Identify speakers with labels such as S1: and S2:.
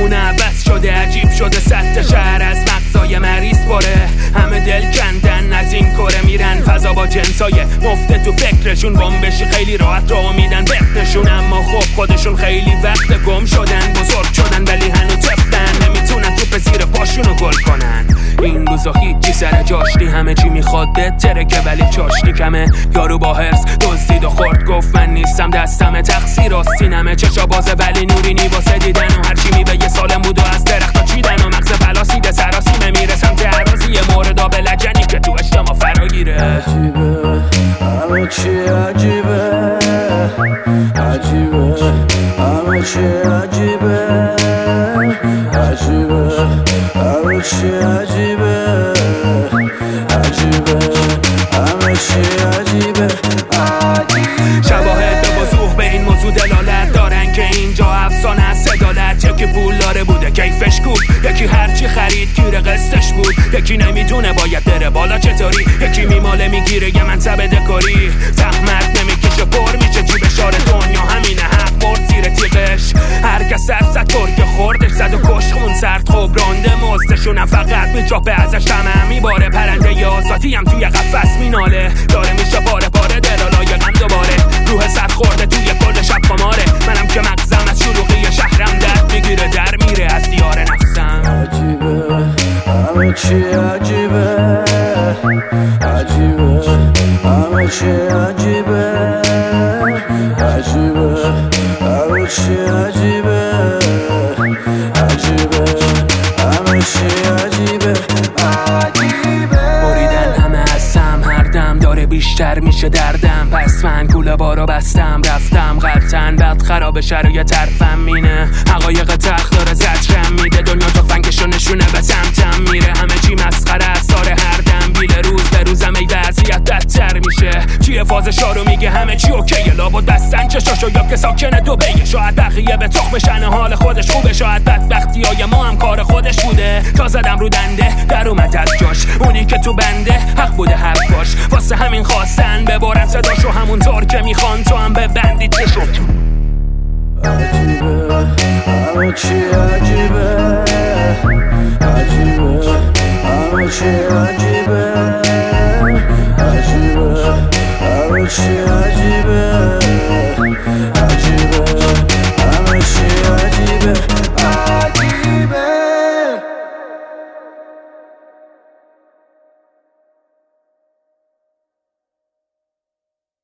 S1: خونه عوض شده، عجیب شده، سطح شهر از مغزای مریض باره. همه دل کندن از این کره، میرن فضا با جنسای مفته تو فکرشون. بمبشی خیلی راحت را میدن بختشون، اما خب خودشون خیلی وقت گم شدن. بزرگ شدن ولی هنوز تفتن، نمیتونن توپ زیر پاشونو گل کنن. این روزا هیچی سر جاش نی، همه چی میخواد بهتره که ولی چاشنی کمه. یارو با هرس دزدید و خورد، گفت من نیستم دستمه، تقصیر آستینمه. چشا بازه ولی نوری نی واسه دیدن، و هرچی میوه یه سالم بود و از درختا چیدن، و مغز فلاسیده سراسیمه میره سمت عراضی موردا به لجنی که تو اجتماع فراگیره.
S2: عجیبه همه چی عجیبه، عجیبه همه چی عجیبه، عجیبه همه چی عجیبه، عجیبه همه چی عجیبه.
S1: شواهد به وضوح به این موضوع دلالت دارن که اینجا افسانه از عدالت. یکی پول داره بوده کیفش کوب، یکی هرچی خرید گیر قسطش بود، یکی نمیدونه باید بره بالا چطوری، یکی میماله میگیره یه منصب دکوری. زحمت نمیکشه پر میشه جیبش، آره دنیا همینه، حق برد زیر تیغش. هرکس زد ترک خوردش، زد و کش خون سرد خوب رانده مزدشونم، فقط میچاپه ازش طمع میباره. پرنده ی آزادی هم توی قفس میناله، داره میشه باره باره دلالای غم دوباره. روح سر خورده توی کل شب خماره، منم که مغزم از شلوغی شهرم درد میگیره، در میره از دیار نفسم.
S2: عجیبه همه چی عجیبه، عجیبه همه چی عجیبه، عجیبه همه چی عجیبه، عجیبه همه چی عجیبه، عجیبه.
S1: بریدن همه هستم، هر دم داره بیشتر میشه دردم. پس من کوله بارو بستم رفتم غلطن، بعد خراب شرایط طرفم مینه. حقایق تخت داره زجرم میده، دنیا تو فنگشو نشونه به سمتم میره. همه چی مسخره از سار هر دم، بیل روز به روزم ای وضعیت بدتر میشه. چیه فاز شارو میگه همه چی اوکیه، لابد بستن چشاشو یا که ساکنه دوبیه. شاید بقیه به تخم شن حال خودش خوبه، شاید بدبختی های ما هم کار خودش بوده. تا زدم رو دنده در اومد از جاش، اونی که تو بنده حق بوده حرف باش. واسه همین خواستن ببارن صداشو همونطور که میخوان، تو هم ببندی چشو.
S2: عجیبه همه چی عجیبه، عجیبه همه چی عجیبه، عجیبه همه چی